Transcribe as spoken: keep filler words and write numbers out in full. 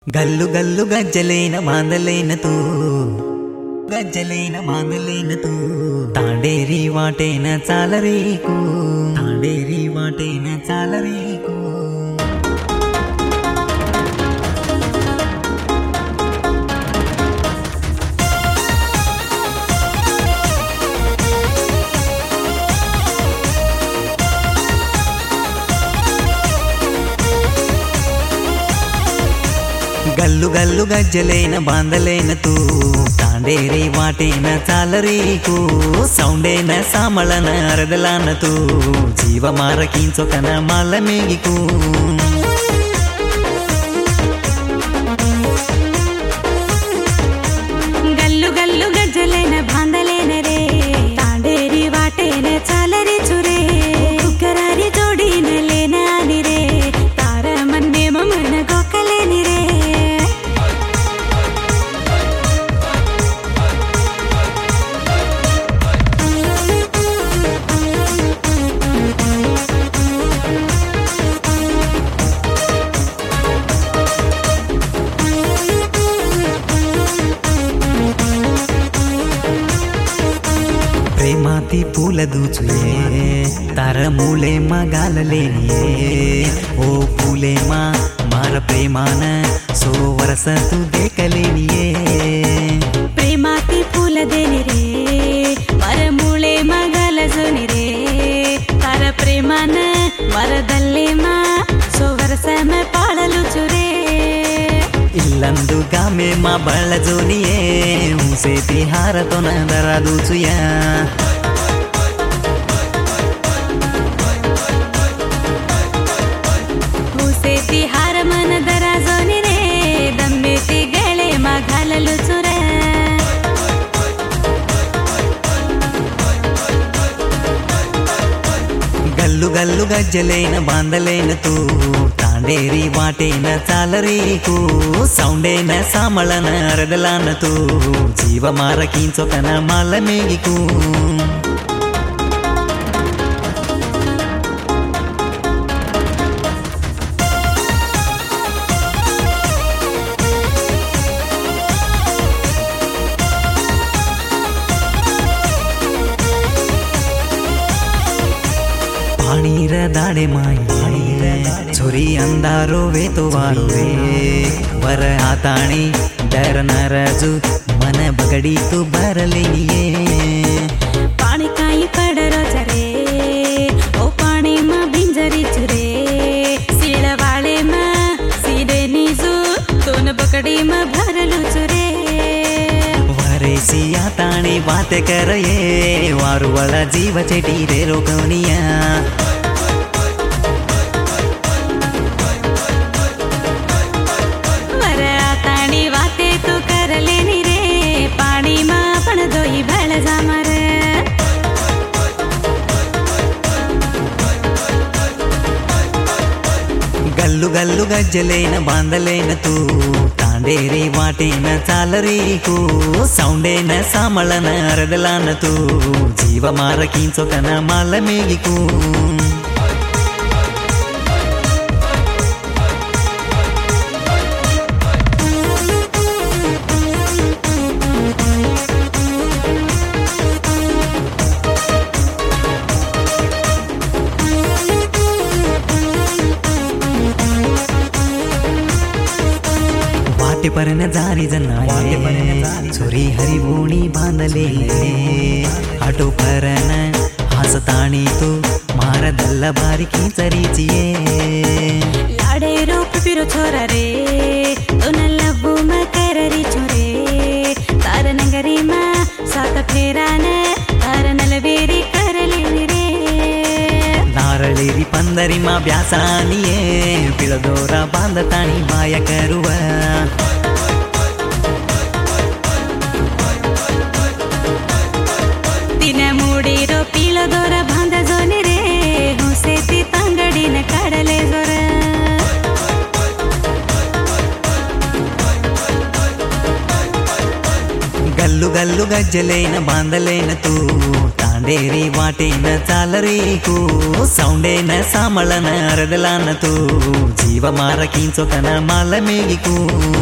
గల్లు గల్లు గజ్జలైన మాందలైన తూ గజ్జలైన మాందలైన తూ తాండేరి వాటేన చాలరేకు తాండేరి వాటేన చాలరేకు గల్లు గల్లు గజ్జలైన బాందలైన తూ తాండేరి వాటేన చాలరీకు సౌండేన సామళన అరదలాన తూ జీవ మారకించొకన మాల మేగికు గల్లు గల్లు గజ్జలైన బాందలైన రే తాండేరి వాటేన చాలరి చురే కుక్కరారి జోడిన లేనాని రే తార మన్నే మమన గోకలేని రే ప్రేమాతి పూల దూచుయే తరమూలే మగాలలేనియే ఓ పూలేమా మార ప్రేమాన సో వరస తు దేకలేనియే ప్రేమాతి పూల దేని రే మరమూళే మగల జోని రే తార ప్రేమాన మరదల్లేమా సో వరసమ పాడలు చురే ఇల్లందుగా మే మా బళ్ళ జోనియే ఊసేతి హారతో నదర దూచుయా ఊసేతి హారమన దర జోని రే దమ్మేతి గళే మగలలు చురే గల్లు గల్లు గజ్జలైన బాందలైన తూ తాండేరి వాటేన చాలరీకు సౌండేన సామళన అరదలాన తూ జీవ మారకించొకన మాల మేగికు ಪಾಣೀರ ದಾಡೆ ಮಾಯಿ ಚೊರಿ ಅಂದಾರೋ ವೇತುವಾರು ರೇ ವರ ಆತಾಣಿ ದರ ನರಜು ಮನ ಬಗಡಿತು ಬರಲೇನಿಯೇ ಪಾಣಿ ಕಾಯಿ ಪಡರೋ ಚರೆ ಓ ಪಾಣಿ ಮ ಬಿಂಜರಿ ಚುರೆ ಸೀಳವಾಳೆ ಮ ಸೀಡೆ ನೀಜು ತೋನ ಬಕಡಿ ಮ ಭರಲು ಚುರೆ ವರೇಸಿ ಆತಾಣಿ ವಾತೆ ಕರಯೇ ವಾರು ಒಳ ಜೀವ ಚೆಟಿ ರೇ ರೋಗವನಿಯ ವರ ಆತಾಣಿ ವಾತೆ ತು ಕರಲೇನಿ ರೇ ಪಾಣಿ ಮ ಪಣದೋಯಿ ಬಳ ಜಾಮರ గల్లు గల్లు గజ్జలైన బాందలైన తూ తాండేరి వాటేన చాలరీకు సౌండేన సామళన అరదలాన తూ జీవ మారకించొకన మాల మేగికు वाटे परन जारी जनाये चोरी हरी बोणी बांधले आटो परन हासताणी तो मार दल्ल बारी खींचरीचिये लाडे रो पिरो छोरा रे तो नल्लबू म कररी छोरे तार नगरी मा सात फेरान तार नलवेरी करलेनी रे नारळेरी पंदरी मा ब्यासानिये पिळदोर बांधताणी माय करुव ದಿನ ಮೂಡಿರೋ ಪೀಳದೋರ ಬಾಂಧ ಜೋನಿ ರೇ ಹುಸೇತಿ ತಂಗಡಿನ ಕಡಲೆ ಜೋರ గల్లు గల్లు గజ్జలైన బాందలైన తూ తాండేరి వాటేన చాలరీకు సౌండేన సామళన అరదలాన తూ జీవ మారకించొకన మాల మేగికు